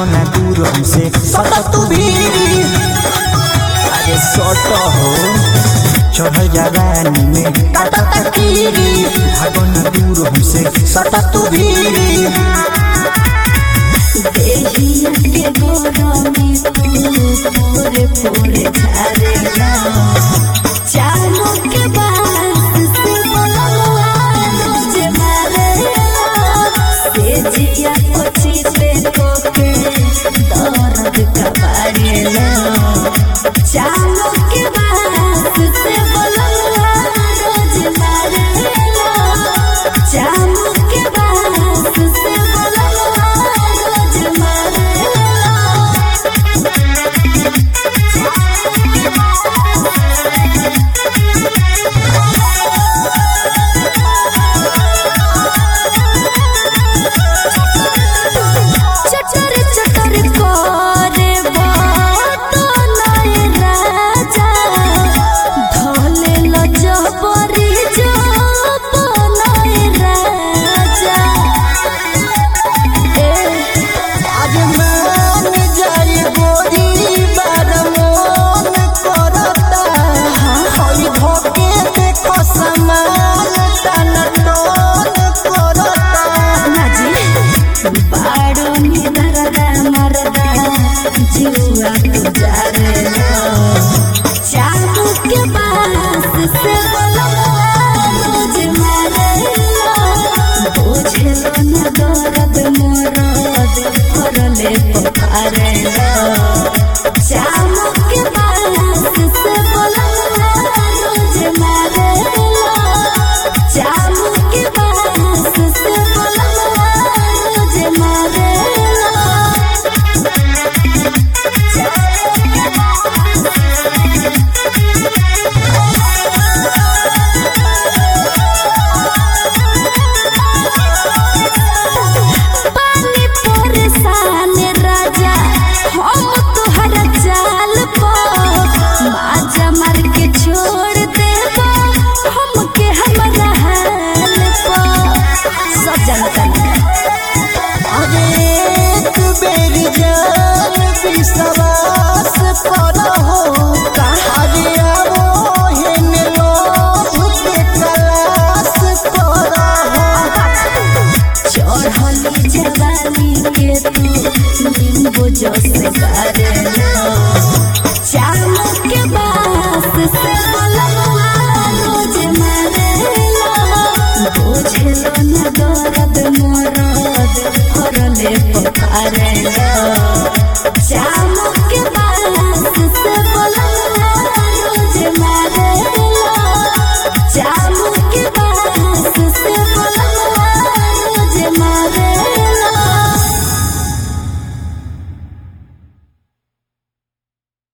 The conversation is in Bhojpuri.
भागना दूर हमसे सटा तू भी अरे सटा हो चढ़ जवानी में काटा तकीरी भागना दूर हमसे सटा तू भी देहिया के गोरमी पूरे पूरे झारेला चालों के बात से बोलवा रोज मारेला तेजिया कोची पे कोके दर्द का बारेला चालों के बात से बोलवा रोज मारेला चालों के बात से दर्द मोर दर्द भरले पकारेला